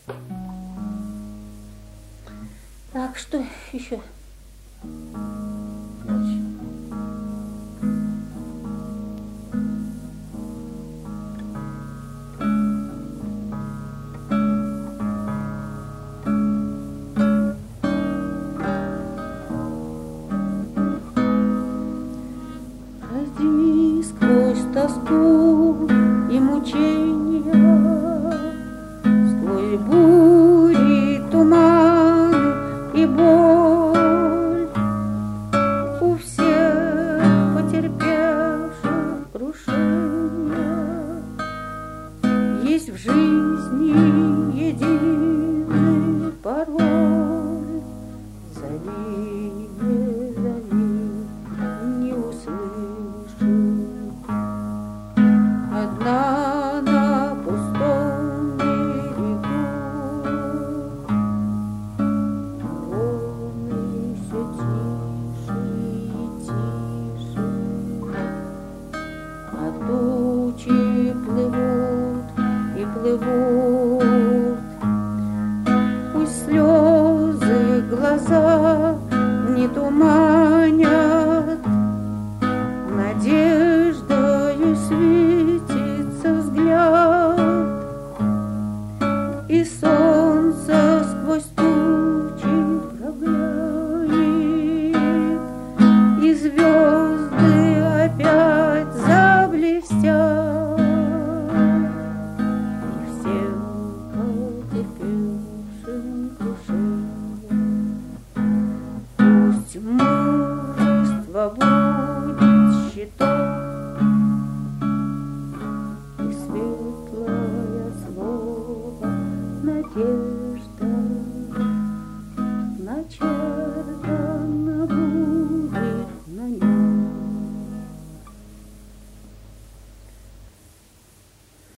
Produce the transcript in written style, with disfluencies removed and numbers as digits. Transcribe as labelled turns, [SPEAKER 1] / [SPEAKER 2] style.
[SPEAKER 1] Так, что еще? Дальше. Пройди сквозь тоску и мучения, сквозь бури, туман и боль. У всех потерпевших крушения есть в жизни единый пароль. Зови, не зови, не услышу. Одна на пустом берегу, волны все тише и тише, а тучи плывут и плывут. Пусть слезы глаза не туманят, надеждою светится взгляд, и солнце сквозь тучи проглянет, и звезды опять заблестят, и всем потерпевшим крушение пусть мужество будет щитом, и светлое слово надежда.